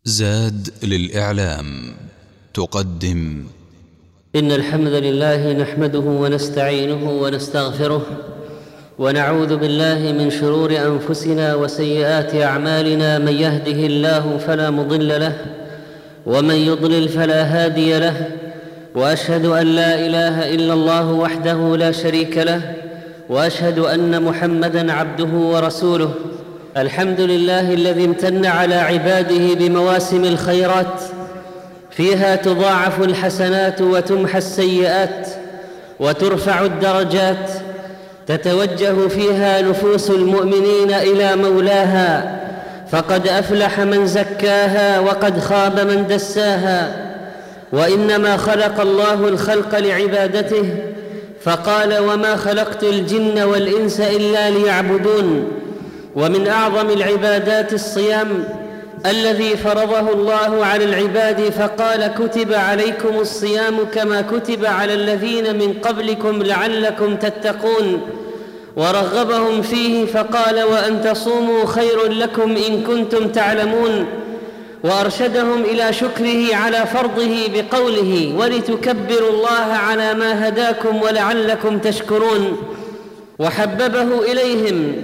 زاد للإعلام تقدم. إن الحمد لله نحمده ونستعينه ونستغفره ونعوذ بالله من شرور أنفسنا وسيئات أعمالنا. من يهده الله فلا مضل له ومن يضلل فلا هادي له، وأشهد أن لا إله إلا الله وحده لا شريك له، وأشهد أن محمدًا عبده ورسوله. الحمد لله الذي امتن على عباده بمواسم الخيرات فيها تضاعف الحسنات وتمحى السيئات وترفع الدرجات، تتوجه فيها نفوس المؤمنين إلى مولاها، فقد أفلح من زكاها وقد خاب من دساها. وإنما خلق الله الخلق لعبادته، فقال: وما خلقت الجن والإنس إلا ليعبدون. ومن أعظم العبادات الصيام الذي فرضه الله على العباد، فقال: كتب عليكم الصيام كما كتب على الذين من قبلكم لعلكم تتقون. ورغبهم فيه فقال: وأن تصوموا خير لكم إن كنتم تعلمون. وأرشدهم إلى شكره على فرضه بقوله: ولتكبروا الله على ما هداكم ولعلكم تشكرون. وحببه إليهم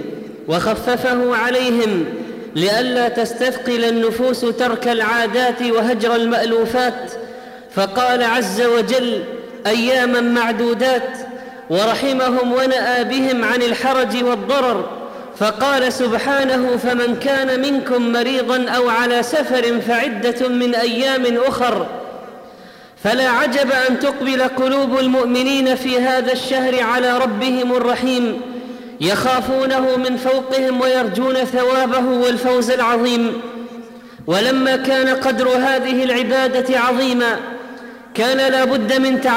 وخففه عليهم لئلا تستثقل النفوس ترك العادات وهجر المألوفات، فقال عز وجل: أياما معدودات. ورحمهم ونأى بهم عن الحرج والضرر، فقال سبحانه: فمن كان منكم مريضا أو على سفر فعدة من أيام أخر. فلا عجب أن تقبل قلوب المؤمنين في هذا الشهر على ربهم الرحيم، يخافونه من فوقهم ويرجون ثوابه والفوز العظيم. ولما كان قدر هذه العبادة عظيما، كان لا بد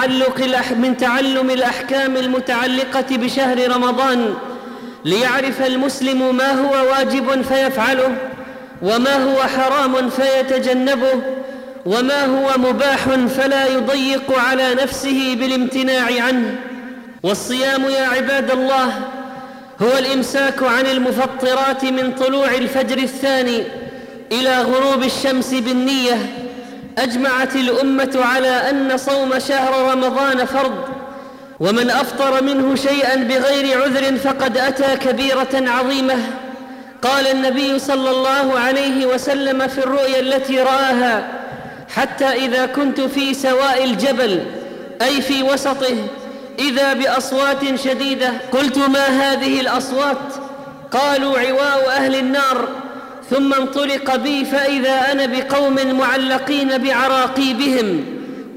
من تعلم الأحكام المتعلقة بشهر رمضان، ليعرف المسلم ما هو واجب فيفعله، وما هو حرام فيتجنبه، وما هو مباح فلا يضيق على نفسه بالامتناع عنه. والصيام يا عباد الله هو الإمساك عن المفطرات من طلوع الفجر الثاني إلى غروب الشمس بالنية. أجمعت الأمة على أن صوم شهر رمضان فرض، ومن أفطر منه شيئا بغير عذر فقد أتى كبيرة عظيمة. قال النبي صلى الله عليه وسلم في الرؤيا التي رآها: حتى إذا كنت في سواء الجبل، أي في وسطه، إذا بأصوات شديدة. قلت: ما هذه الأصوات؟ قالوا: عواء أهل النار. ثم انطلق بي فإذا أنا بقوم معلقين بعراقيبهم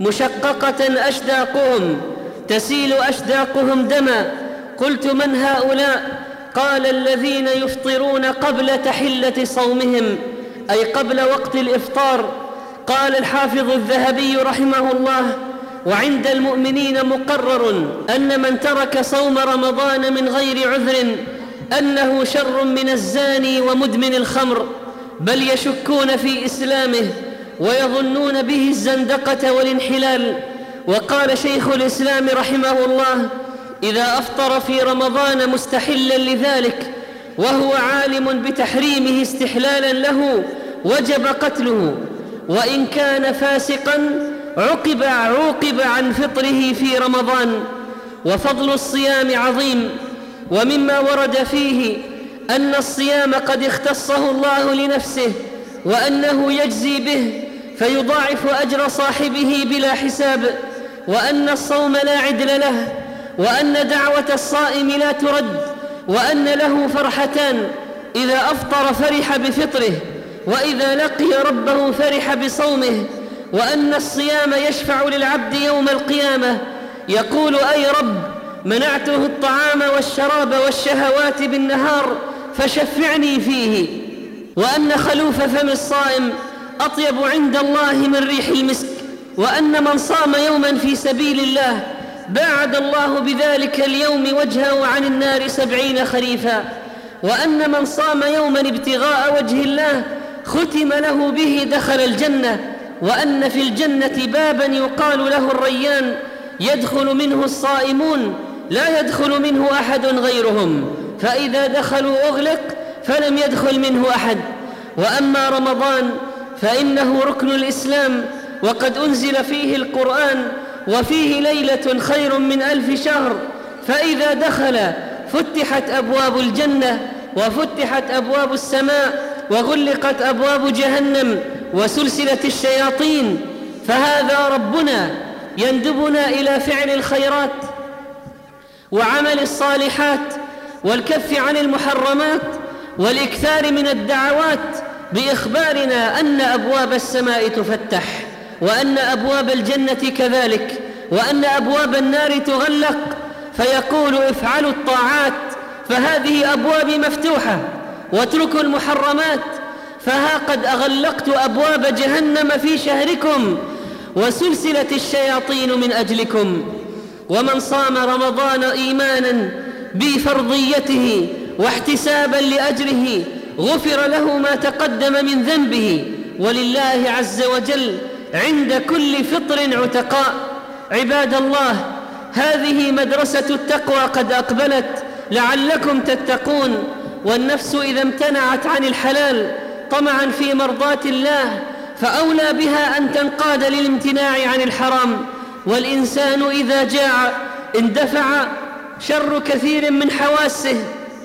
مشققة أشداقهم تسيل أشداقهم دما. قلت: من هؤلاء؟ قال: الذين يفطرون قبل تحلة صومهم، أي قبل وقت الإفطار. قال الحافظ الذهبي رحمه الله: وعند المؤمنين مقرر أن من ترك صوم رمضان من غير عذر أنه شر من الزاني ومدمن الخمر، بل يشكون في إسلامه ويظنون به الزندقة والانحلال. وقال شيخ الإسلام رحمه الله: إذا أفطر في رمضان مستحلا لذلك وهو عالم بتحريمه استحلالا له وجب قتله، وإن كان فاسقا عوقب عن فطره في رمضان. وفضل الصيام عظيم، ومما ورد فيه أن الصيام قد اختصه الله لنفسه، وأنه يجزي به فيضاعف أجر صاحبه بلا حساب، وأن الصوم لا عدل له، وأن دعوة الصائم لا ترد، وأن له فرحتان: إذا أفطر فرح بفطره، وإذا لقي ربه فرح بصومه. وأن الصيام يشفع للعبد يوم القيامة، يقول: أي رب، منعته الطعام والشراب والشهوات بالنهار فشفعني فيه. وأن خلوف فم الصائم أطيب عند الله من ريح المسك. وأن من صام يوما في سبيل الله باعد الله بذلك اليوم وجهه عن النار 70 خريفا. وأن من صام يوما ابتغاء وجه الله ختم له به دخل الجنة. وأن في الجنة بابا يقال له الريان، يدخل منه الصائمون لا يدخل منه أحد غيرهم، فإذا دخلوا أغلق فلم يدخل منه أحد. وأما رمضان فإنه ركن الإسلام، وقد أنزل فيه القرآن، وفيه ليلة خير من 1000 شهر، فإذا دخل فتحت أبواب الجنة وفتحت أبواب السماء وغلقت أبواب جهنم وسلسلة الشياطين. فهذا ربنا يندبنا إلى فعل الخيرات وعمل الصالحات والكف عن المحرمات والإكثار من الدعوات، بإخبارنا أن أبواب السماء تفتح، وأن أبواب الجنة كذلك، وأن أبواب النار تغلق، فيقول افعلوا الطاعات فهذه أبوابي مفتوحة، واتركوا المحرمات فها قد أغلقت أبواب جهنم في شهركم وسلسلة الشياطين من أجلكم. ومن صام رمضان إيمانا بفرضيته واحتسابا لأجره غفر له ما تقدم من ذنبه، ولله عز وجل عند كل فطر عتقاء. عباد الله، هذه مدرسة التقوى قد أقبلت لعلكم تتقون، والنفس إذا امتنعت عن الحلال طمعا في مرضاة الله فأولى بها أن تنقاد للامتناع عن الحرام. والإنسان إذا جاع اندفع شر كثير من حواسه،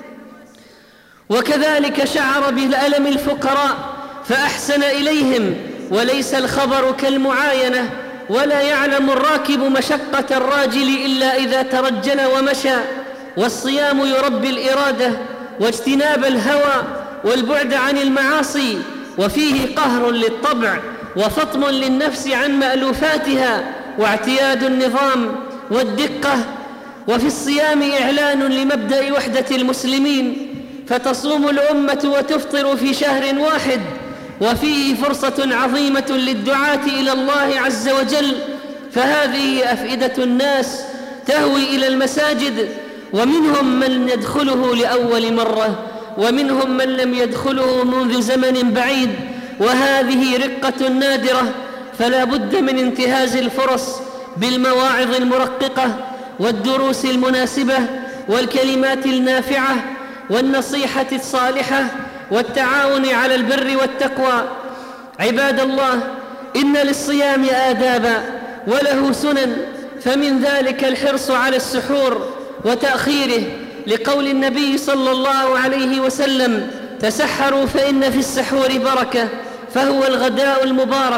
وكذلك شعر بالألم الفقراء فأحسن إليهم، وليس الخبر كالمعاينة، ولا يعلم الراكب مشقة الراجل إلا إذا ترجل ومشى. والصيام يربي الإرادة واجتناب الهوى والبعد عن المعاصي، وفيه قهر للطبع وفطم للنفس عن مألوفاتها واعتياد النظام والدقة. وفي الصيام إعلان لمبدأ وحدة المسلمين، فتصوم الأمة وتفطر في شهر واحد، وفيه فرصة عظيمة للدعاة إلى الله عز وجل. فهذه أفئدة الناس تهوي إلى المساجد، ومنهم من يدخله لأول مرة، ومنهم من لم يدخله منذ زمن بعيد، وهذه رقة نادرة. فلا بد من انتهاز الفرص بالمواعظ المرققة والدروس المناسبة والكلمات النافعة والنصيحة الصالحة والتعاون على البر والتقوى. عباد الله، إن للصيام آدابا وله سنن، فمن ذلك الحرص على السحور وتأخيره، لقول النبي صلى الله عليه وسلم: تسحروا فإن في السحور بركة، فهو الغداء المبارك.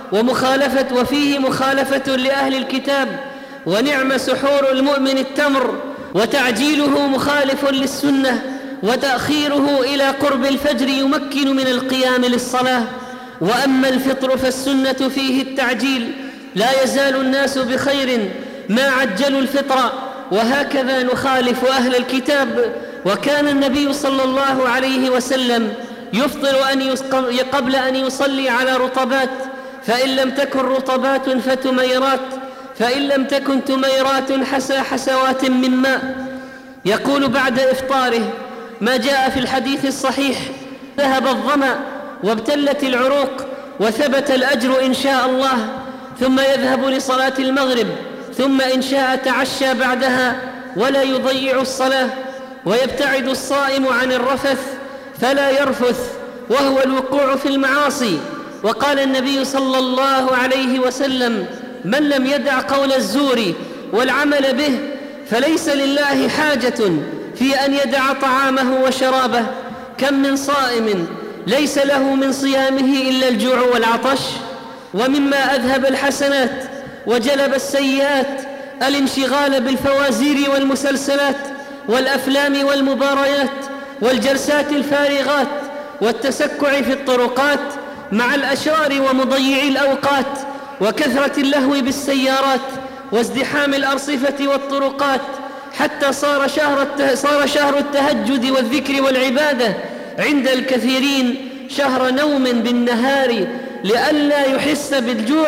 وفيه مخالفة لأهل الكتاب، ونعم سحور المؤمن التمر، وتعجيله مخالف للسنة، وتأخيره إلى قرب الفجر يمكن من القيام للصلاة. وأما الفطر فالسنة فيه التعجيل، لا يزال الناس بخير ما عجلوا الفطر، وهكذا نخالف أهل الكتاب. وكان النبي صلى الله عليه وسلم يفطر قبل أن يصلي على رطبات، فإن لم تكن رطبات فتميرات، فإن لم تكن تميرات حسى حسوات من ماء. يقول بعد إفطاره ما جاء في الحديث الصحيح: ذهب الظمأ وابتلت العروق وثبت الأجر إن شاء الله. ثم يذهب لصلاة المغرب، ثم إن شاء تعشى بعدها ولا يضيع الصلاة. ويبتعد الصائم عن الرفث فلا يرفث، وهو الوقوع في المعاصي. وقال النبي صلى الله عليه وسلم: من لم يدع قول الزور والعمل به فليس لله حاجة في أن يدع طعامه وشرابه. كم من صائم ليس له من صيامه إلا الجوع والعطش. ومما أذهب الحسنات وجلب السيئات الانشغال بالفوازير والمسلسلات والأفلام والمباريات والجلسات الفارغات والتسكع في الطرقات مع الأشرار ومضيعي الأوقات، وكثرة اللهو بالسيارات وازدحام الأرصفة والطرقات، حتى صار شهر التهجد والذكر والعبادة عند الكثيرين شهر نوم بالنهار لئلا يحس بالجوع،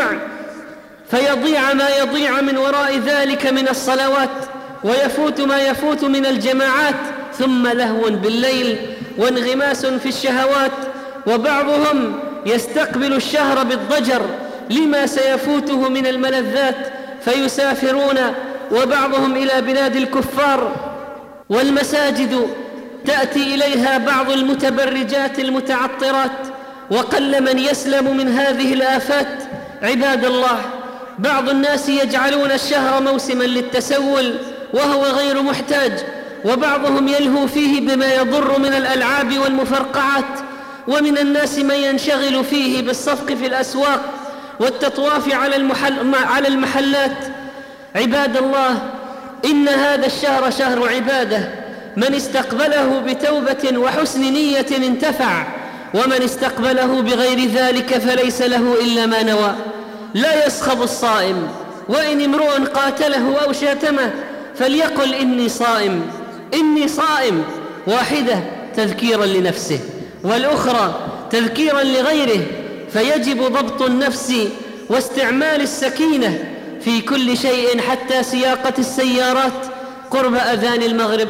فيضيع ما يضيع من وراء ذلك من الصلوات، ويفوت ما يفوت من الجماعات، ثم لهو بالليل وانغماس في الشهوات. وبعضهم يستقبل الشهر بالضجر لما سيفوته من الملذات فيسافرون، وبعضهم إلى بلاد الكفار. والمساجد تأتي إليها بعض المتبرجات المتعطرات وقل من يسلم من هذه الآفات. عباد الله، بعض الناس يجعلون الشهر موسما للتسول وهو غير محتاج، وبعضهم يلهو فيه بما يضر من الألعاب والمفرقعات، ومن الناس من ينشغل فيه بالصفق في الأسواق والتطواف على المحلات. عباد الله، إن هذا الشهر شهر عبادة، من استقبله بتوبة وحسن نية انتفع، ومن استقبله بغير ذلك فليس له إلا ما نوى. لا يسخب الصائم، وإن امرؤ قاتله أو شاتمه فليقل إني صائم إني صائم، واحدة تذكيرا لنفسه والأخرى تذكيرا لغيره. فيجب ضبط النفس واستعمال السكينة في كل شيء، حتى سياقة السيارات قرب أذان المغرب.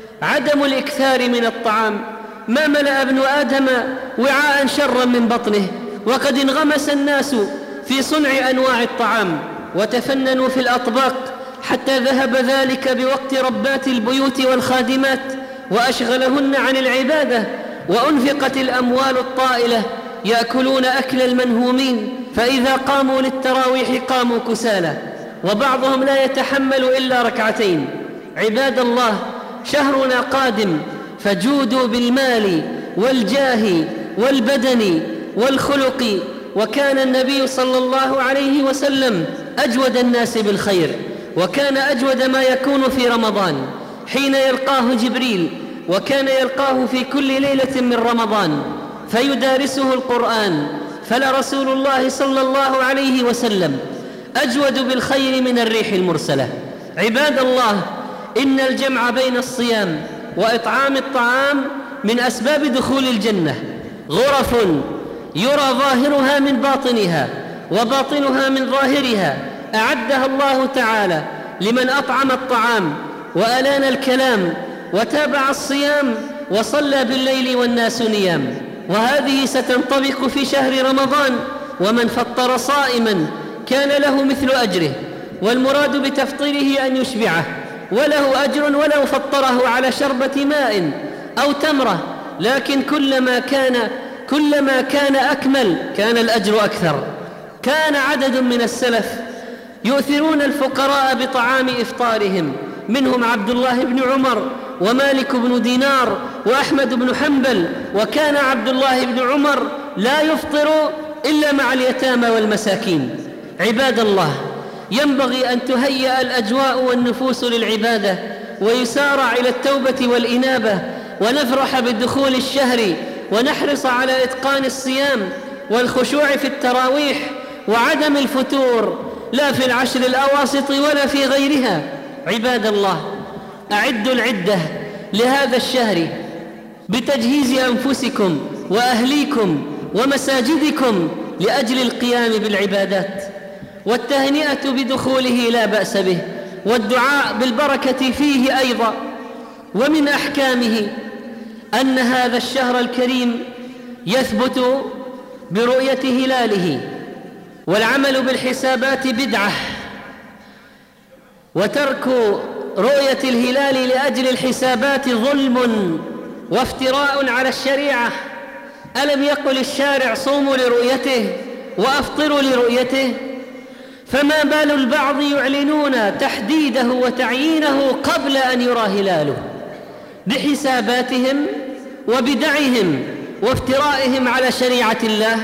عدم الإكثار من الطعام. ما ملأ ابن آدم وعاء شرا من بطنه، وقد انغمس الناس في صنع أنواع الطعام وتفننوا في الأطباق، حتى ذهب ذلك بوقت ربات البيوت والخادمات وأشغلهن عن العبادة، وأنفقت الأموال الطائلة يأكلون أكل المنهومين، فإذا قاموا للتراويح قاموا كسالى، وبعضهم لا يتحمل إلا ركعتين. عباد الله، شهرنا قادم، فجودوا بالمال والجاه والبدن والخلق. وكان النبي صلى الله عليه وسلم أجود الناس بالخير، وكان أجود ما يكون في رمضان حين يلقاه جبريل، وكان يلقاه في كل ليلة من رمضان فيدارسه القرآن. فلرسول الله صلى الله عليه وسلم أجود بالخير من الريح المرسلة. عباد الله، إن الجمع بين الصيام وإطعام الطعام من أسباب دخول الجنة. غرف يرى ظاهرها من باطنها وباطنها من ظاهرها أعدها الله تعالى لمن أطعم الطعام وألان الكلام وتابع الصيام وصلى بالليل والناس نيام. وهذه ستنطبق في شهر رمضان. ومن فطر صائما كان له مثل أجره، والمراد بتفطيره أن يشبعه، وله أجر ولو فطره على شربة ماء أو تمرة، لكن كلما كان أكمل كان الأجر أكثر. كان عدد من السلف يؤثرون الفقراء بطعام إفطارهم، منهم عبد الله بن عمر ومالك بن دينار وأحمد بن حنبل. وكان عبد الله بن عمر لا يفطر إلا مع اليتامى والمساكين. عباد الله، ينبغي أن تهيأ الأجواء والنفوس للعبادة، ويسارع إلى التوبة والإنابة، ونفرح بدخول الشهر، ونحرص على إتقان الصيام والخشوع في التراويح وعدم الفتور، لا في العشر الأواسط ولا في غيرها. عباد الله، أعدوا العدة لهذا الشهر بتجهيز أنفسكم وأهليكم ومساجدكم لأجل القيام بالعبادات، والتهنئة بدخوله لا بأس به، والدعاء بالبركة فيه أيضا. ومن أحكامه أن هذا الشهر الكريم يثبت برؤية هلاله، والعمل بالحسابات بدعة، وترك رؤية الهلال لأجل الحسابات ظلم وافتراء على الشريعة. ألم يقل الشارع صوموا لرؤيته وأفطروا لرؤيته؟ فما بال البعض يعلنون تحديده وتعيينه قبل أن يرى هلاله بحساباتهم وبدعهم وافترائهم على شريعة الله؟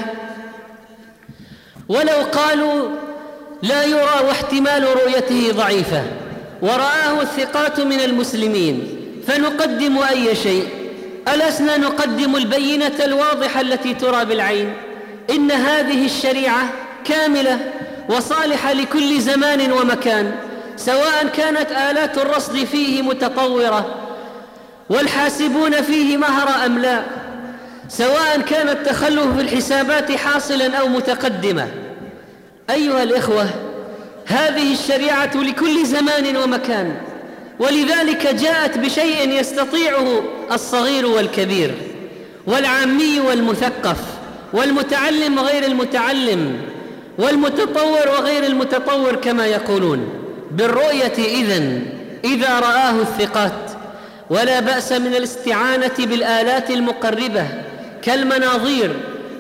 ولو قالوا لا يرى واحتمال رؤيته ضعيفة ورآه الثقات من المسلمين، فنقدم أي شيء؟ ألسنا نقدم البينة الواضحة التي ترى بالعين؟ إن هذه الشريعة كاملة وصالحة لكل زمان ومكان، سواء كانت آلات الرصد فيه متطورة والحاسبون فيه مهرة أم لا، سواء كان التخلف في الحسابات حاصلا أو متقدمة. أيها الإخوة، هذه الشريعة لكل زمان ومكان، ولذلك جاءت بشيء يستطيعه الصغير والكبير والعامي والمثقف والمتعلم وغير المتعلم والمتطور وغير المتطور كما يقولون، بالرؤية إذا رآه الثقات. ولا بأس من الاستعانة بالآلات المقربة كالمناظير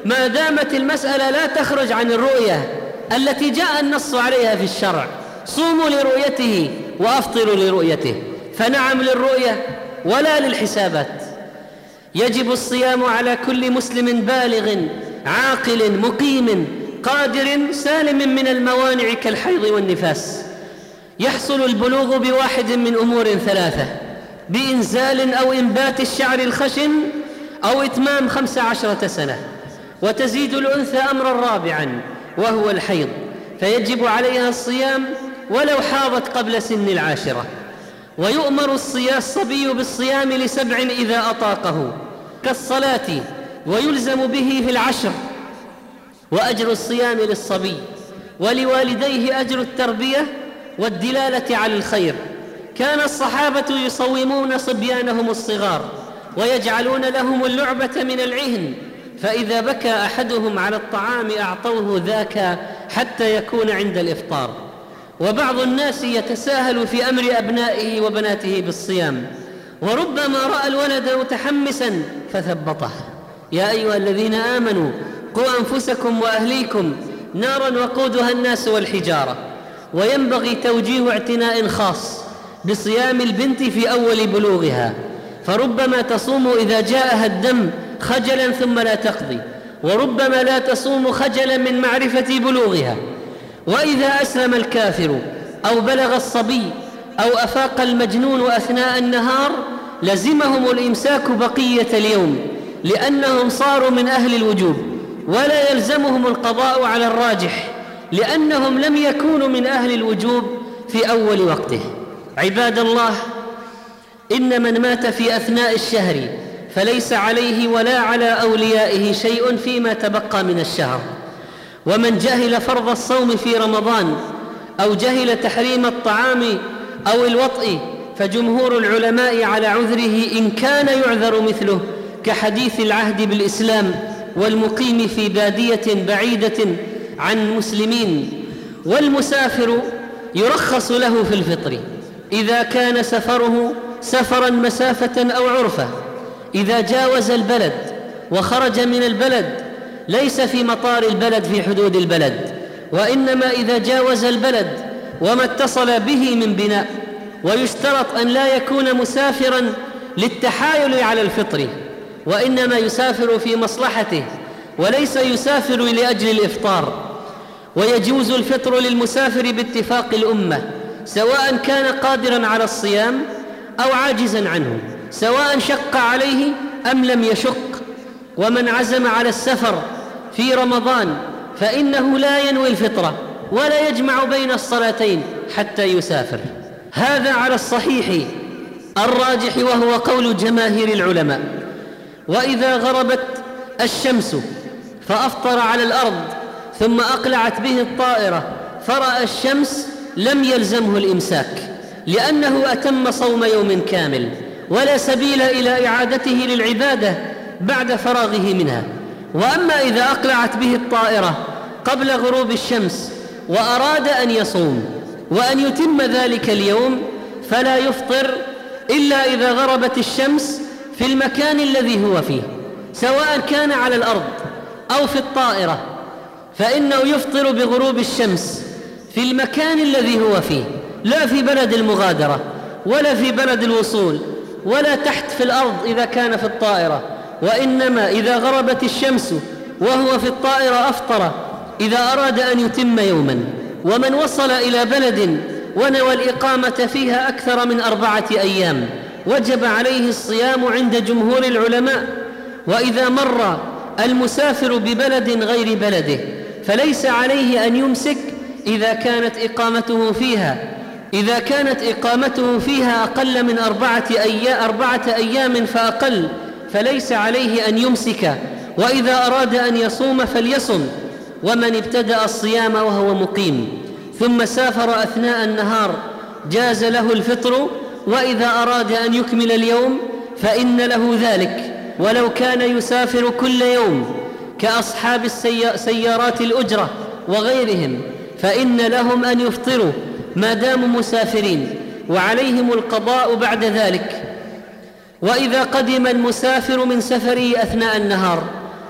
ما دامت المسألة لا تخرج عن الرؤية التي جاء النص عليها في الشرع. صوموا لرؤيته وأفطروا لرؤيته، فنعم للرؤية ولا للحسابات. يجب الصيام على كل مسلم بالغ عاقل مقيم قادر سالم من الموانع كالحيض والنفاس. يحصل البلوغ بواحد من أمور ثلاثة: بإنزال أو إنبات الشعر الخشن، أو إتمام 15 سنة. وتزيد الأنثى أمرا رابعا وهو الحيض، فيجب عليها الصيام ولو حاضت قبل سن 10. ويؤمر الصبي بالصيام ل7 إذا أطاقه كالصلاة، ويلزم به في 10. وأجر الصيام للصبي ولوالديه أجر التربية والدلالة على الخير. كان الصحابة يصومون صبيانهم الصغار ويجعلون لهم اللعبة من العهن، فإذا بكى أحدهم على الطعام أعطوه ذاك حتى يكون عند الإفطار. وبعض الناس يتساهل في أمر أبنائه وبناته بالصيام، وربما رأى الولد متحمسا فثبطه: يا أيها الذين آمنوا قوا أنفسكم وأهليكم نارا وقودها الناس والحجارة. وينبغي توجيه اعتناء خاص بصيام البنت في أول بلوغها، فربما تصوم إذا جاءها الدم خجلا ثم لا تقضي، وربما لا تصوم خجلا من معرفة بلوغها. وإذا أسلم الكافر أو بلغ الصبي أو أفاق المجنون أثناء النهار لزمهم الإمساك بقية اليوم، لأنهم صاروا من أهل الوجوب، ولا يلزمهم القضاء على الراجح، لأنهم لم يكونوا من أهل الوجوب في أول وقته. عباد الله، إن من مات في أثناء الشهر فليس عليه ولا على أوليائه شيء فيما تبقى من الشهر. ومن جهل فرض الصوم في رمضان أو جهل تحريم الطعام أو الوطء فجمهور العلماء على عذره إن كان يعذر مثله، كحديث العهد بالإسلام والمقيم في بادية بعيدة عن المسلمين. والمسافر يرخص له في الفطر إذا كان سفره سفرا مسافة أو عرفة، إذا جاوز البلد وخرج من البلد ليس في مطار البلد في حدود البلد، وإنما إذا جاوز البلد وما اتصل به من بناء. ويشترط أن لا يكون مسافرا للتحايل على الفطر، وإنما يسافر في مصلحته وليس يسافر لأجل الإفطار. ويجوز الفطر للمسافر باتفاق الأمة، سواء كان قادرا على الصيام أو عاجزا عنه، سواء شق عليه أم لم يشق. ومن عزم على السفر في رمضان فإنه لا ينوي الفطرة ولا يجمع بين الصلاتين حتى يسافر. هذا على الصحيح الراجح وهو قول جماهير العلماء. وإذا غربت الشمس فأفطر على الأرض ثم أقلعت به الطائرة فرأى الشمس لم يلزمه الإمساك، لأنه أتم صوم يوم كامل، ولا سبيل إلى إعادته للعبادة بعد فراغه منها. وأما إذا أقلعت به الطائرة قبل غروب الشمس وأراد أن يصوم وأن يتم ذلك اليوم فلا يفطر إلا إذا غربت الشمس في المكان الذي هو فيه، سواء كان على الأرض أو في الطائرة، فإنه يفطر بغروب الشمس في المكان الذي هو فيه، لا في بلد المغادرة ولا في بلد الوصول ولا تحت في الأرض إذا كان في الطائرة، وإنما إذا غربت الشمس وهو في الطائرة أفطر إذا أراد أن يتم يوما. ومن وصل إلى بلد ونوى الإقامة فيها أكثر من 4 أيام وجب عليه الصيام عند جمهور العلماء. وإذا مر المسافر ببلد غير بلده فليس عليه أن يمسك إذا كانت إقامته فيها أقل من 4 أيام فأقل، فليس عليه أن يمسك، وإذا أراد أن يصوم فليصم. ومن ابتدأ الصيام وهو مقيم ثم سافر أثناء النهار جاز له الفطر، وإذا أراد أن يكمل اليوم فإن له ذلك، ولو كان يسافر كل يوم كأصحاب سيارات الأجرة وغيرهم فإن لهم أن يفطروا ما داموا مسافرين، وعليهم القضاء بعد ذلك. وإذا قدم المسافر من سفره أثناء النهار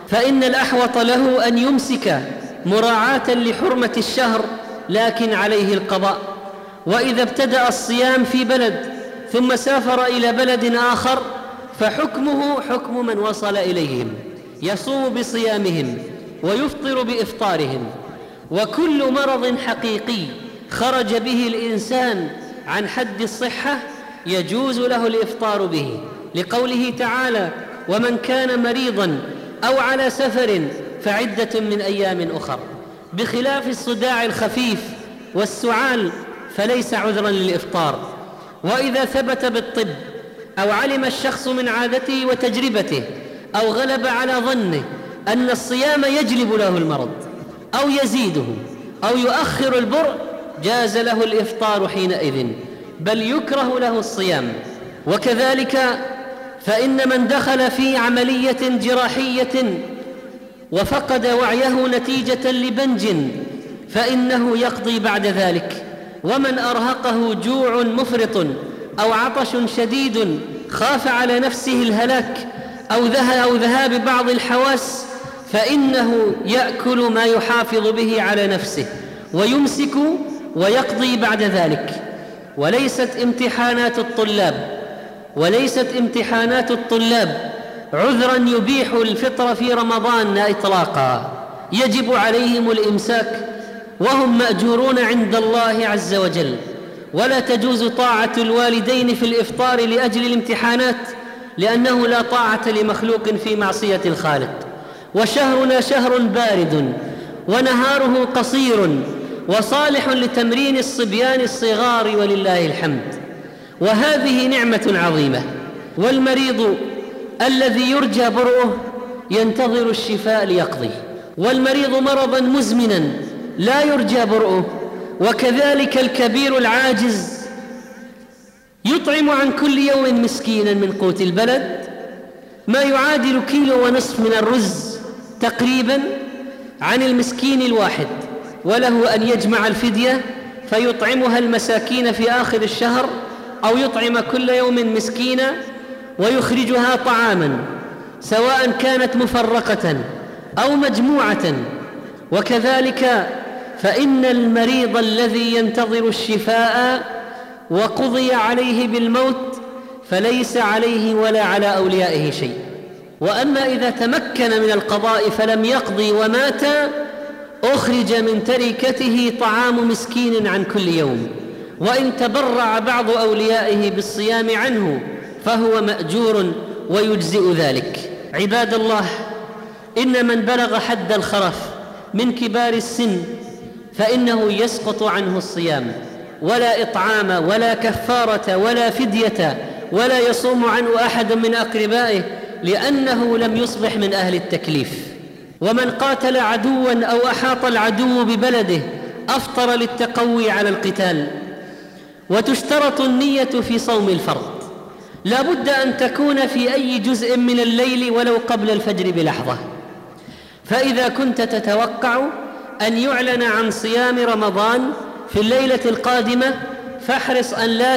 فإن الأحوط له أن يمسك مراعاة لحرمة الشهر، لكن عليه القضاء. وإذا ابتدأ الصيام في بلد ثم سافر إلى بلد آخر فحكمه حكم من وصل إليهم، يصوم بصيامهم ويفطر بإفطارهم. وكل مرض حقيقي خرج به الإنسان عن حد الصحة يجوز له الإفطار به، لقوله تعالى: ومن كان مريضا أو على سفر فعدة من أيام أخر. بخلاف الصداع الخفيف والسعال فليس عذرا للإفطار. وإذا ثبت بالطب أو علم الشخص من عادته وتجربته أو غلب على ظنه أن الصيام يجلب له المرض أو يزيده أو يؤخر البرء جاز له الإفطار حينئذ، بل يكره له الصيام. وكذلك فإن من دخل في عملية جراحية وفقد وعيه نتيجة لبنج فإنه يقضي بعد ذلك. ومن أرهقه جوع مفرط أو عطش شديد خاف على نفسه الهلاك أو ذهاب بعض الحواس فإنه يأكل ما يحافظ به على نفسه ويمسك ويقضي بعد ذلك. وليست امتحانات الطلاب عذرا يبيح الفطر في رمضان إطلاقا، يجب عليهم الإمساك وهم مأجورون عند الله عز وجل. ولا تجوز طاعة الوالدين في الإفطار لأجل الامتحانات، لأنه لا طاعة لمخلوق في معصية الخالق. وشهرنا شهر بارد ونهاره قصير وصالح لتمرين الصبيان الصغار ولله الحمد، وهذه نعمة عظيمة. والمريض الذي يرجى برؤه ينتظر الشفاء ليقضي، والمريض مرضا مزمنا لا يرجى برؤه. وكذلك الكبير العاجز يطعم عن كل يوم مسكينا من قوت البلد ما يعادل 1.5 كيلو من الرز تقريبا عن المسكين الواحد، وله أن يجمع الفدية فيطعمها المساكين في آخر الشهر، أو يطعم كل يوم مسكينا ويخرجها طعاما سواء كانت مفرقة أو مجموعة. وكذلك فإن المريض الذي ينتظر الشفاء وقضي عليه بالموت فليس عليه ولا على أوليائه شيء. وأما إذا تمكن من القضاء فلم يقضي ومات أخرج من تركته طعام مسكين عن كل يوم، وإن تبرع بعض أوليائه بالصيام عنه فهو مأجور ويجزئ ذلك. عباد الله، إن من بلغ حد الخرف من كبار السن فإنه يسقط عنه الصيام، ولا إطعام ولا كفارة ولا فدية، ولا يصوم عنه أحد من أقربائه، لأنه لم يصبح من أهل التكليف. ومن قاتل عدوا أو أحاط العدو ببلده أفطر للتقوي على القتال. وتشترط النية في صوم الفرض، لا بد أن تكون في أي جزء من الليل ولو قبل الفجر بلحظة. فإذا كنت تتوقع أن يعلن عن صيام رمضان في الليلة القادمة فاحرص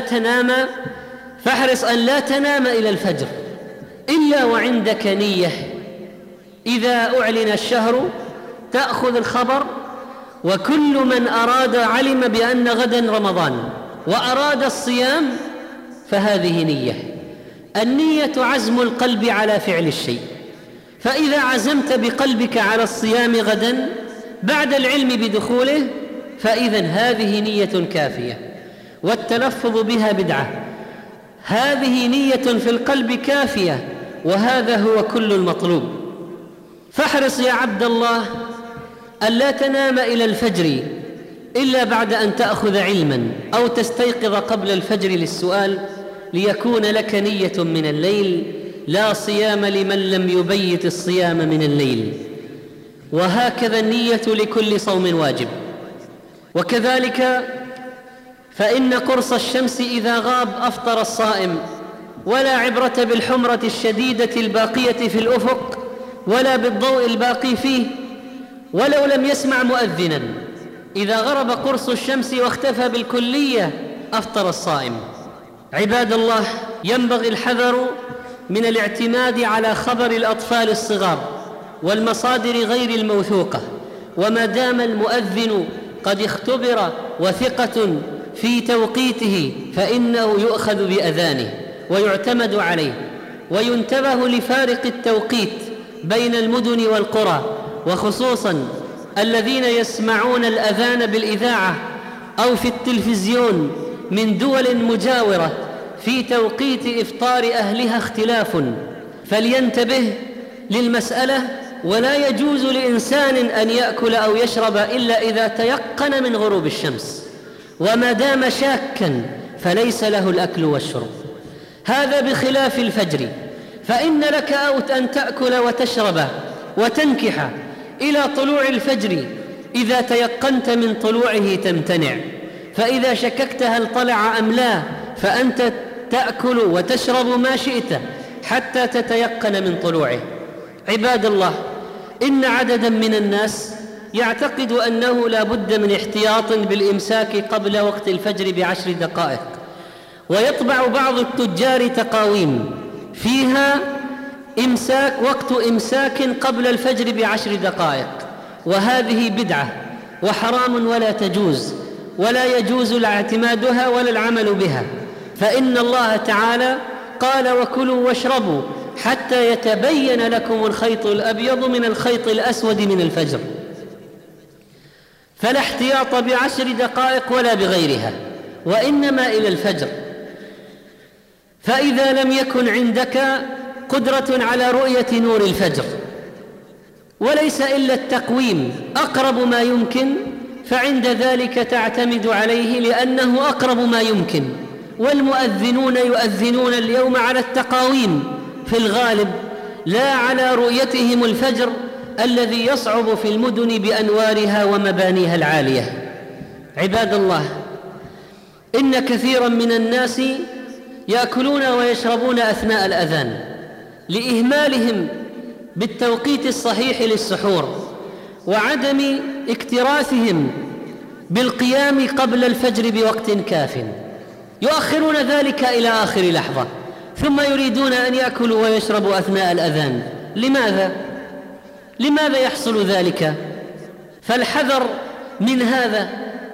أن لا تنام إلى الفجر إلا وعندك نية. إذا أعلن الشهر تأخذ الخبر، وكل من أراد علم بأن غدا رمضان وأراد الصيام فهذه نية. النية عزم القلب على فعل الشيء، فإذا عزمت بقلبك على الصيام غدا بعد العلم بدخوله فإذن هذه نية كافية، والتلفظ بها بدعة. هذه نية في القلب كافية، وهذا هو كل المطلوب. فاحرص يا عبد الله ألا تنام إلى الفجر إلا بعد أن تأخذ علما أو تستيقظ قبل الفجر للسؤال، ليكون لك نية من الليل. لا صيام لمن لم يبيت الصيام من الليل. وهكذا النية لكل صوم واجب. وكذلك فإن قرص الشمس إذا غاب أفطر الصائم، ولا عبرة بالحمرة الشديدة الباقية في الأفق ولا بالضوء الباقي فيه ولو لم يسمع مؤذنا. إذا غرب قرص الشمس واختفى بالكلية أفطر الصائم. عباد الله، ينبغي الحذر من الاعتماد على خبر الأطفال الصغار والمصادر غير الموثوقة. وما دام المؤذن قد اختبر وثقة في توقيته فإنه يؤخذ بأذانه ويعتمد عليه. وينتبه لفارق التوقيت بين المدن والقرى، وخصوصا الذين يسمعون الأذان بالإذاعة أو في التلفزيون من دول مجاورة في توقيت إفطار أهلها اختلاف، فلينتبه للمسألة. ولا يجوز لإنسان أن يأكل أو يشرب إلا إذا تيقن من غروب الشمس، وما دام شاكا فليس له الأكل والشرب. هذا بخلاف الفجر، فإن لك أن تأكل وتشرب وتنكح إلى طلوع الفجر، إذا تيقنت من طلوعه تمتنع. فإذا شككت هل طلع أم لا فأنت تأكل وتشرب ما شئت حتى تتيقن من طلوعه. عباد الله، إن عددا من الناس يعتقد أنه لا بد من احتياط بالإمساك قبل وقت الفجر ب10 دقائق، ويطبع بعض التجار تقاويم فيها وقت إمساك قبل الفجر ب10 دقائق، وهذه بدعة وحرام ولا تجوز، ولا يجوز اعتمادها ولا العمل بها. فإن الله تعالى قال: وكلوا واشربوا حتى يتبين لكم الخيط الأبيض من الخيط الأسود من الفجر. فلا احتياط ب10 دقائق ولا بغيرها، وإنما إلى الفجر. فإذا لم يكن عندك قدرة على رؤية نور الفجر وليس إلا التقويم أقرب ما يمكن، فعند ذلك تعتمد عليه لأنه أقرب ما يمكن. والمؤذنون يؤذنون اليوم على التقاويم في الغالب، لا على رؤيتهم الفجر الذي يصعب في المدن بأنوارها ومبانيها العالية. عباد الله، إن كثيرا من الناس يأكلون ويشربون أثناء الأذان لإهمالهم بالتوقيت الصحيح للسحور، وعدم اكتراثهم بالقيام قبل الفجر بوقت كاف. يؤخرون ذلك إلى آخر لحظة، ثم يريدون أن يأكلوا ويشربوا أثناء الأذان. لماذا يحصل ذلك؟ فالحذر من هذا،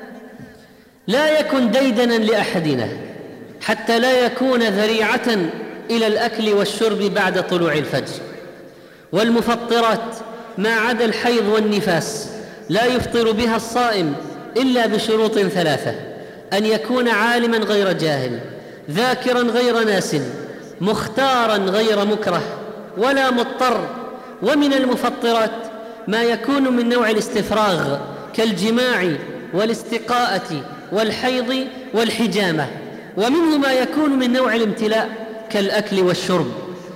لا يكن ديدنا لأحدنا حتى لا يكون ذريعة إلى الأكل والشرب بعد طلوع الفجر. والمفطرات ما عدا الحيض والنفاس لا يفطر بها الصائم إلا بشروط 3: أن يكون عالما غير جاهل، ذاكرا غير ناس، مختارا غير مكره ولا مضطر. ومن المفطرات ما يكون من نوع الاستفراغ كالجماع والاستقاءة والحيض والحجامة، ومنه ما يكون من نوع الامتلاء كالأكل والشرب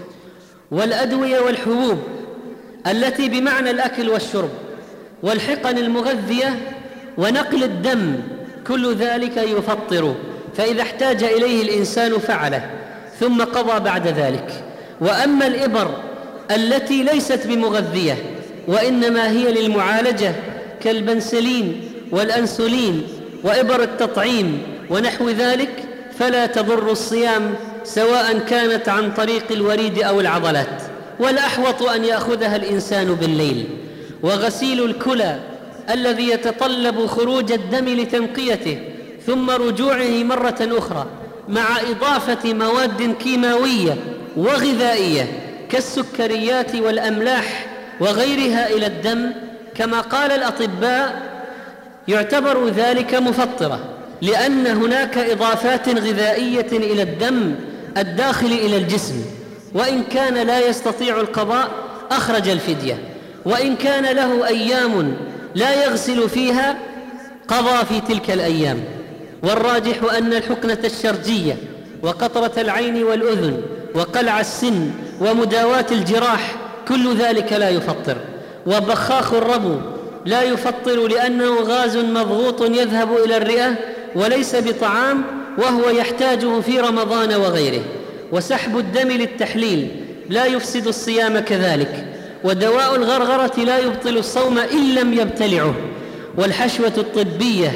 والأدوية والحبوب التي بمعنى الأكل والشرب والحقن المغذية ونقل الدم، كل ذلك يفطر، فإذا احتاج إليه الإنسان فعله ثم قضى بعد ذلك. وأما الإبر التي ليست بمغذية وإنما هي للمعالجة كالبنسلين والأنسولين وإبر التطعيم ونحو ذلك فلا تضر الصيام، سواء كانت عن طريق الوريد أو العضلات. والأحوط أن يأخذها الإنسان بالليل. وغسيل الكلى الذي يتطلب خروج الدم لتنقيته ثم رجوعه مرة أخرى مع إضافة مواد كيماوية وغذائية كالسكريات والأملاح وغيرها إلى الدم، كما قال الأطباء يعتبر ذلك مفطرة، لأن هناك إضافات غذائية إلى الدم الداخل إلى الجسم، وإن كان لا يستطيع القضاء أخرج الفدية، وإن كان له أيام لا يغسل فيها قضى في تلك الأيام. والراجح أن الحقنة الشرجية وقطرة العين والأذن وقلع السن ومداواة الجراح كل ذلك لا يفطر. وبخاخ الربو لا يفطر لأنه غاز مضغوط يذهب إلى الرئة وليس بطعام، وهو يحتاجه في رمضان وغيره. وسحب الدم للتحليل لا يفسد الصيام كذلك. ودواء الغرغرة لا يبطل الصوم إن لم يبتلعه. والحشوة الطبية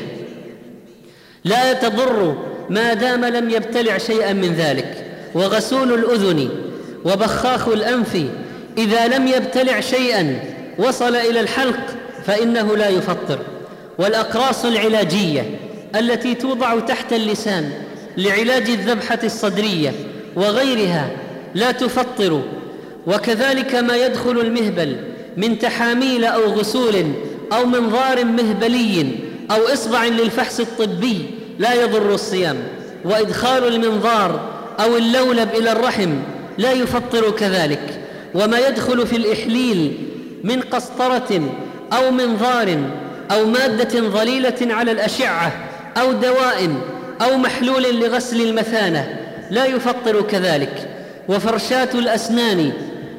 لا تضر ما دام لم يبتلع شيئا من ذلك. وغسول الأذن وبخاخ الأنف إذا لم يبتلع شيئا وصل إلى الحلق فإنه لا يفطر. والأقراص العلاجية التي توضع تحت اللسان لعلاج الذبحة الصدرية وغيرها لا تفطر. وكذلك ما يدخل المهبل من تحاميل أو غسول أو منظار مهبلي أو إصبع للفحص الطبي لا يضر الصيام. وإدخال المنظار أو اللولب إلى الرحم لا يفطر كذلك. وما يدخل في الإحليل من قسطرة أو منظار أو مادة ظليلة على الأشعة أو دواء أو محلول لغسل المثانة لا يفطر كذلك. وفرشات الأسنان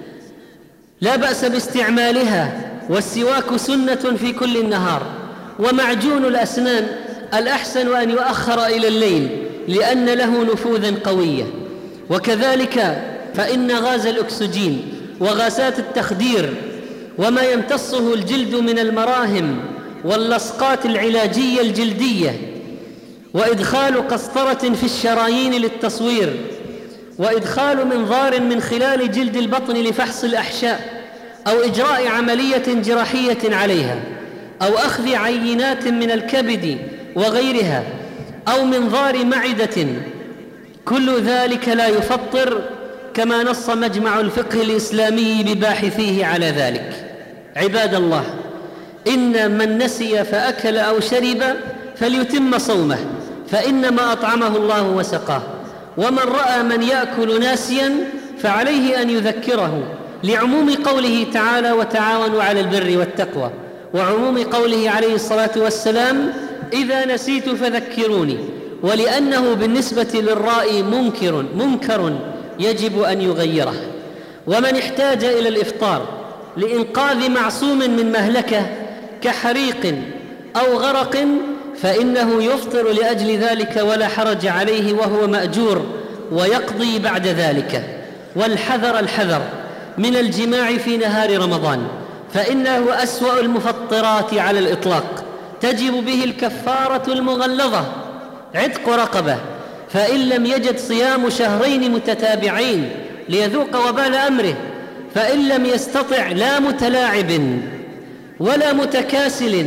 لا بأس باستعمالها، والسواك سنة في كل النهار. ومعجون الأسنان الأحسن أن يؤخر إلى الليل لأن له نفوذا قوية. وكذلك فإن غاز الأكسجين وغازات التخدير وما يمتصه الجلد من المراهم واللصقات العلاجية الجلدية، وإدخال قسطرة في الشرايين للتصوير، وإدخال منظار من خلال جلد البطن لفحص الأحشاء أو إجراء عملية جراحية عليها، أو أخذ عينات من الكبد وغيرها، أو منظار معدة، كل ذلك لا يفطر كما نص مجمع الفقه الإسلامي بباحثيه على ذلك. عباد الله، إن من نسي فأكل أو شرب فليتم صومه فإنما أطعمه الله وسقاه. ومن رأى من يأكل ناسيا فعليه أن يذكره، لعموم قوله تعالى وتعاونوا على البر والتقوى، وعموم قوله عليه الصلاة والسلام إذا نسيت فذكروني، ولأنه بالنسبة للرائي منكر يجب أن يغيره. ومن احتاج إلى الإفطار لإنقاذ معصوم من مهلكة كحريق أو غرق فإنه يفطر لأجل ذلك ولا حرج عليه، وهو مأجور ويقضي بعد ذلك. الحذر من الجماع في نهار رمضان، فإنه أسوأ المفطرات على الإطلاق، تجب به الكفارة المغلظة عتق رقبة، فإن لم يجد صيام شهرين متتابعين ليذوق وبال أمره، فإن لم يستطع لا متلاعب ولا متكاسل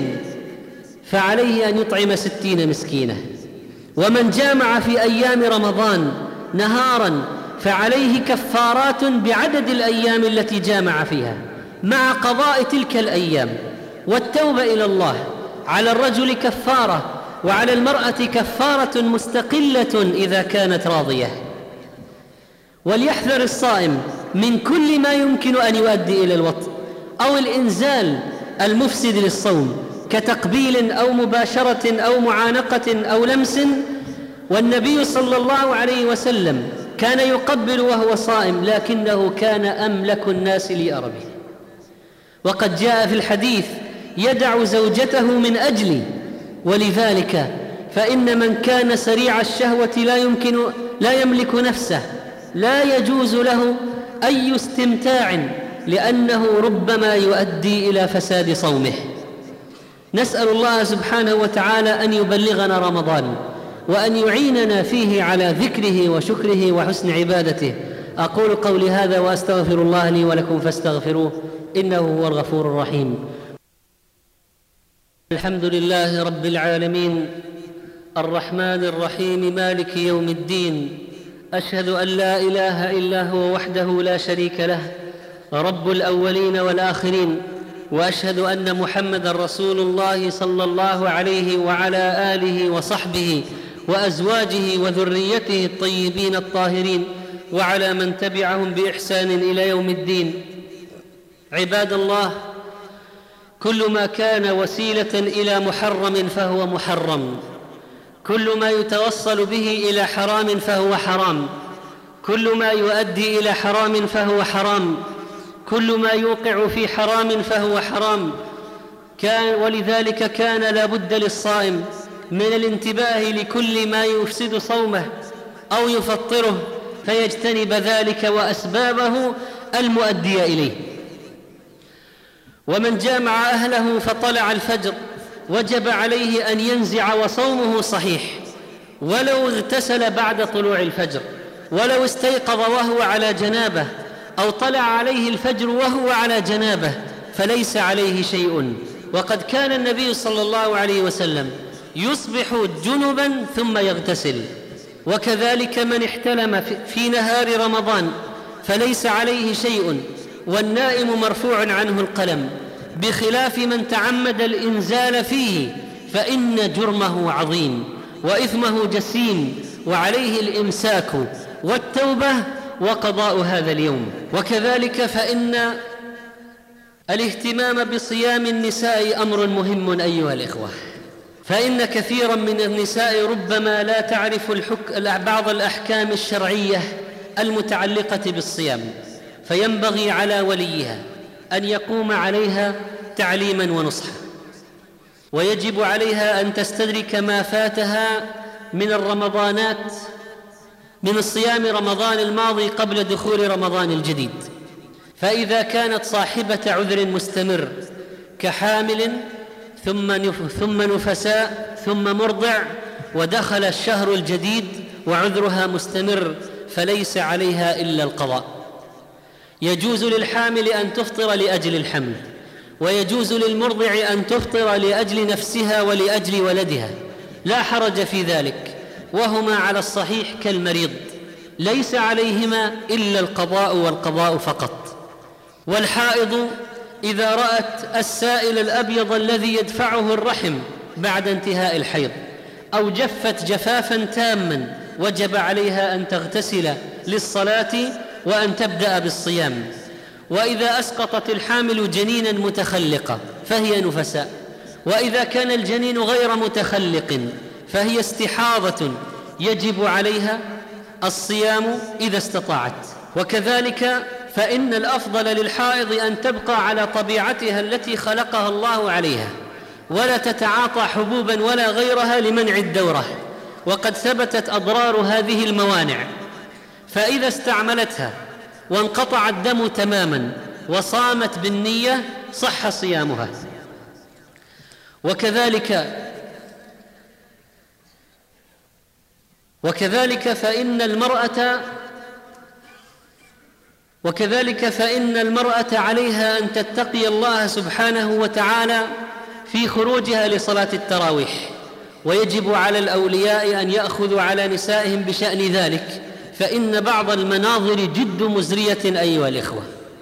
فعليه أن يطعم 60 مسكينة. ومن جامع في أيام رمضان نهارا فعليه كفارات بعدد الأيام التي جامع فيها مع قضاء تلك الأيام والتوبة إلى الله. على الرجل كفارة، وعلى المرأة كفارة مستقلة إذا كانت راضية. وليحذر الصائم من كل ما يمكن أن يؤدي إلى الوطء أو الإنزال المفسد للصوم، كتقبيل أو مباشرة أو معانقة أو لمس. والنبي صلى الله عليه وسلم كان يقبل وهو صائم، لكنه كان أملك الناس لأربه. وقد جاء في الحديث يدع زوجته من أجلي. ولذلك فإن من كان سريع الشهوة لا يملك نفسه لا يجوز له أي استمتاع، لأنه ربما يؤدي إلى فساد صومه. نسأل الله سبحانه وتعالى أن يبلغنا رمضان، وأن يعيننا فيه على ذكره وشكره وحسن عبادته. أقول قولي هذا وأستغفر الله لي ولكم فاستغفروه إنه هو الغفور الرحيم. الحمد لله رب العالمين الرحمن الرحيم مالك يوم الدين. أشهد أن لا إله إلا هو وحده لا شريك له رب الأولين والآخرين، وأشهد أن محمدًا رسول الله صلى الله عليه وعلى آله وصحبه وأزواجه وذريته الطيبين الطاهرين، وعلى من تبعهم بإحسان إلى يوم الدين. عباد الله، كل ما كان وسيلة إلى محرم فهو محرم، كل ما يتوصل به إلى حرام فهو حرام، كل ما يؤدي إلى حرام فهو حرام، كل ما يوقع في حرام فهو حرام. ولذلك كان لا بد للصائم من الانتباه لكل ما يفسد صومه أو يفطره، فيجتنب ذلك وأسبابه المؤدية إليه. ومن جامع أهله فطلع الفجر وجب عليه أن ينزع وصومه صحيح، ولو اغتسل بعد طلوع الفجر، ولو استيقظ وهو على جنابه، أو طلع عليه الفجر وهو على جنابه فليس عليه شيء. وقد كان النبي صلى الله عليه وسلم يصبح جنبا ثم يغتسل. وكذلك من احتلم في نهار رمضان فليس عليه شيء، والنائم مرفوع عنه القلم، بخلاف من تعمد الإنزال فيه فإن جرمه عظيم وإثمه جسيم، وعليه الإمساك والتوبة وقضاء هذا اليوم. وكذلك فإن الاهتمام بصيام النساء أمر مهم أيها الإخوة، فإن كثيرا من النساء ربما لا تعرف بعض الأحكام الشرعية المتعلقة بالصيام، فينبغي على وليها أن يقوم عليها تعليما ونصحا، ويجب عليها أن تستدرك ما فاتها من الرمضانات، من الصيام رمضان الماضي قبل دخول رمضان الجديد. فإذا كانت صاحبة عذر مستمر كحامل ثم نفساء ثم مرضع ودخل الشهر الجديد وعذرها مستمر فليس عليها إلا القضاء. يجوز للحامل أن تفطر لأجل الحمل، ويجوز للمرضع أن تفطر لأجل نفسها ولأجل ولدها، لا حرج في ذلك، وهما على الصحيح كالمريض، ليس عليهما إلا القضاء والقضاء فقط. والحائض إذا رأت السائل الأبيض الذي يدفعه الرحم بعد انتهاء الحيض أو جفت جفافا تاما وجب عليها أن تغتسل للصلاة وأن تبدأ بالصيام. وإذا أسقطت الحامل جنينا متخلقا فهي نفساء، وإذا كان الجنين غير متخلق فهي استحاضة يجب عليها الصيام إذا استطاعت. وكذلك فإن الأفضل للحائض أن تبقى على طبيعتها التي خلقها الله عليها، ولا تتعاطى حبوبا ولا غيرها لمنع الدورة، وقد ثبتت أضرار هذه الموانع، فإذا استعملتها وانقطع الدم تماما وصامت بالنية صح صيامها. وكذلك فإن المرأة عليها أن تتقي الله سبحانه وتعالى في خروجها لصلاة التراويح، ويجب على الأولياء أن يأخذوا على نسائهم بشأن ذلك، فإن بعض المناظر جد مزرية أيها الإخوة.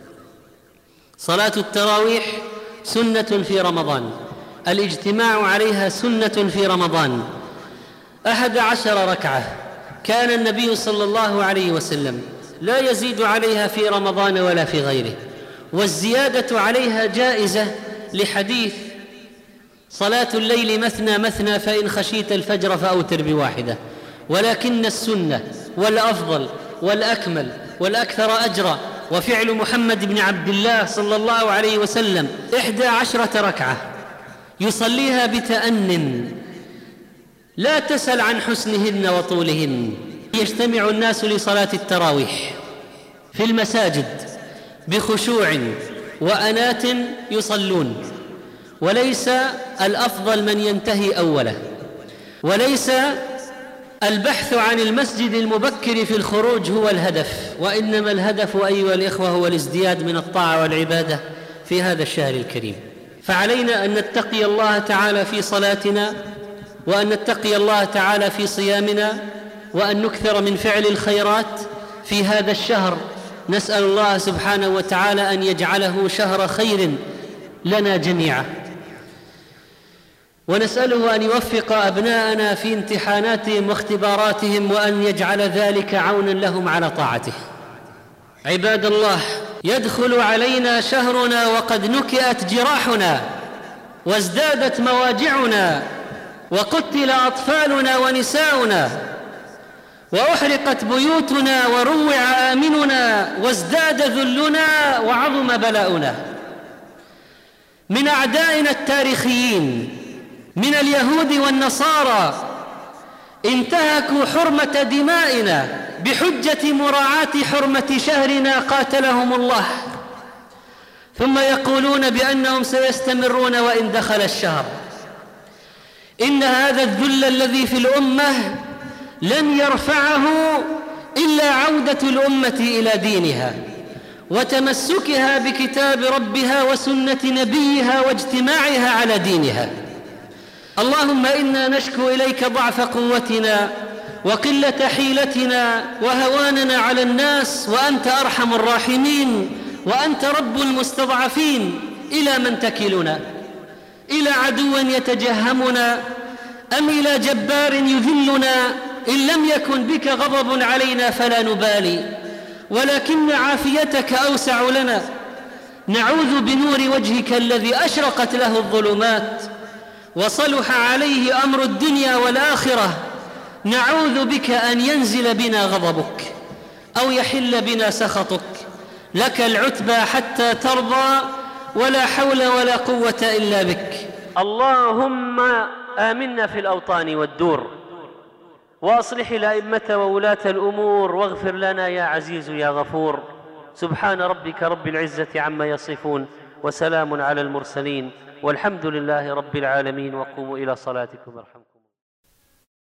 صلاة التراويح سنة في رمضان، الاجتماع عليها سنة في رمضان، 11 ركعة كان النبي صلى الله عليه وسلم لا يزيد عليها في رمضان ولا في غيره، والزيادة عليها جائزة لحديث صلاة الليل مثنى مثنى فإن خشيت الفجر فأوتر بواحدة. ولكن السنة والأفضل والأكمل والأكثر أجرا وفعل محمد بن عبد الله صلى الله عليه وسلم 11 ركعة يصليها بتأن، لا تسل عن حسنهن وطولهن. يجتمع الناس لصلاة التراويح في المساجد بخشوع وأنات يصلون، وليس الأفضل من ينتهي أوله، وليس البحث عن المسجد المبكر في الخروج هو الهدف، وإنما الهدف أيها الإخوة هو الازدياد من الطاعة والعبادة في هذا الشهر الكريم. فعلينا أن نتقي الله تعالى في صلاتنا، وأن نتقي الله تعالى في صيامنا، وأن نكثر من فعل الخيرات في هذا الشهر. نسأل الله سبحانه وتعالى أن يجعله شهر خير لنا جميعا، ونسأله أن يوفق أبناءنا في امتحاناتهم واختباراتهم، وأن يجعل ذلك عونا لهم على طاعته. عباد الله، يدخل علينا شهرنا وقد نكئت جراحنا وازدادت مواجعنا وقتل أطفالنا ونساؤنا وأحرقت بيوتنا وروع آمننا وازداد ذلنا وعظم بلاؤنا. من أعدائنا التاريخيين من اليهود والنصارى انتهكوا حرمة دمائنا بحجة مراعاة حرمة شهرنا قاتلهم الله، ثم يقولون بأنهم سيستمرون وإن دخل الشهر. إن هذا الذل الذي في الأمة لن يرفعه إلا عودة الأمة إلى دينها، وتمسكها بكتاب ربها وسنة نبيها واجتماعها على دينها. اللهم إنا نشكو إليك ضعف قوتنا وقلة حيلتنا وهواننا على الناس، وأنت أرحم الراحمين، وأنت رب المستضعفين. إلى من تكلنا؟ إلى عدو يتجهمنا أم إلى جبار يذلنا؟ إن لم يكن بك غضب علينا فلا نبالي، ولكن عافيتك أوسع لنا. نعوذ بنور وجهك الذي أشرقت له الظلمات وصلح عليه أمر الدنيا والآخرة، نعوذ بك أن ينزل بنا غضبك أو يحل بنا سخطك. لك العتبى حتى ترضى، ولا حول ولا قوة إلا بك. اللهم آمنا في الأوطان والدور، وأصلح الأئمة وولاة الأمور، واغفر لنا يا عزيز يا غفور. سبحان ربك رب العزة عما يصفون، وسلام على المرسلين، والحمد لله رب العالمين. وقوموا إلى صلاتكم يرحمكم.